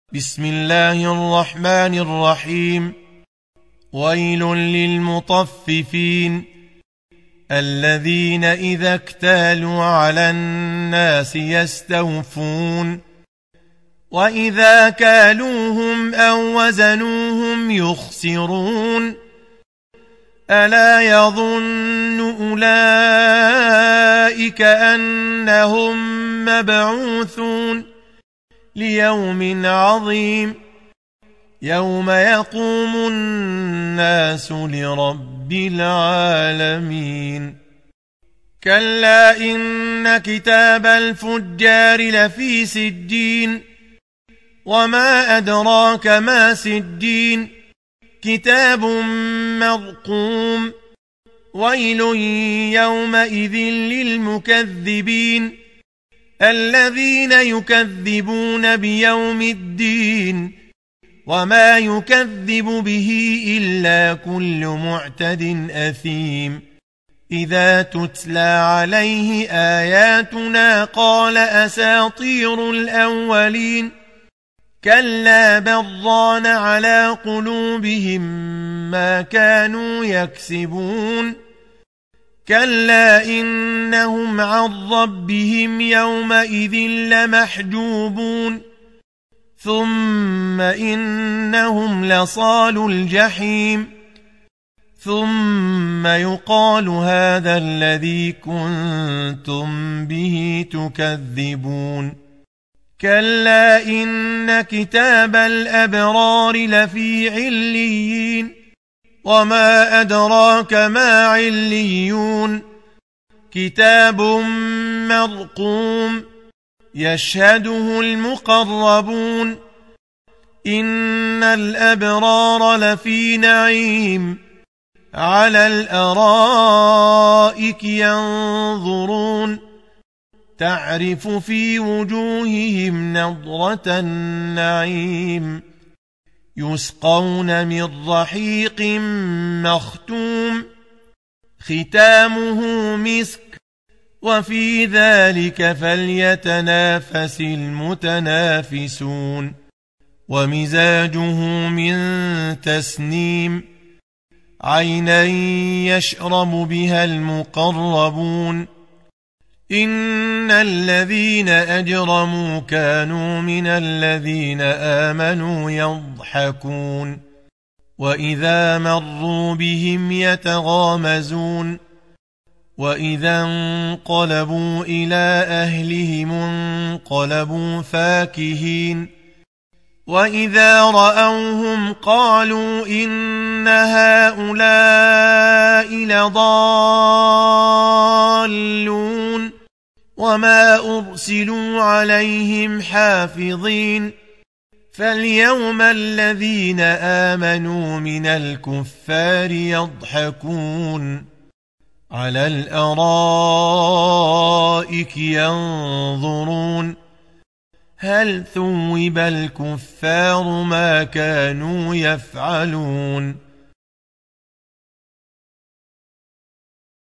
بسم الله الرحمن الرحيم. ويل للمطففين الذين إذا اكتالوا على الناس يستوفون وإذا كالوهم أو وزنوهم يخسرون ألا يظن أولئك أنهم مبعوثون ليوم عظيم يوم يقوم الناس لرب العالمين. كلا إن كتاب الفجار لفي سجين وما أدراك ما سجين كتاب مرقوم ويل يومئذ للمكذبين الذين يكذبون بيوم الدين وما يكذب به إلا كل معتد أثيم إذا تتلى عليه آياتنا قال أساطير الأولين كلا بل ران على قلوبهم ما كانوا يكسبون كلا إنهم عن ربهم يومئذ لمحجوبون ثم إنهم لصالو الجحيم ثم يقال هذا الذي كنتم به تكذبون. كلا إن كتاب الأبرار لفي عليين وما أدراك ما عليون كتاب مرقوم يشهده المقربون إن الأبرار لفي نعيم على الأرائك ينظرون تعرف في وجوههم نضرة النعيم يسقون من رحيق مختوم ختامه مسك وفي ذلك فليتنافس المتنافسون. ومزاجه من تسنيم عينا يشرب بها المقربون إن الذين أجرموا كانوا من الذين آمنوا يضحكون وإذا مروا بهم يتغامزون وإذا انقلبوا إلى أهلهم انقلبوا فاكهين وإذا رأوهم قالوا إن هؤلاء لضالون وما أرسلوا عليهم حافظين فاليوم الذين آمنوا من الكفار يضحكون على الأرائك ينظرون هل ثوب الكفار ما كانوا يفعلون